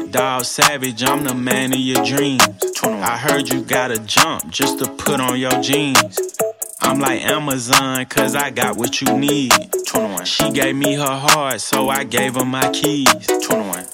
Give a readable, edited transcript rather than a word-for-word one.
Dog savage, I'm the man of your dreams. 21. I heard you gotta jump just to put on your jeans. I'm like Amazon, cause I got what you need. 21. She gave me her heart, so I gave her my keys. 21.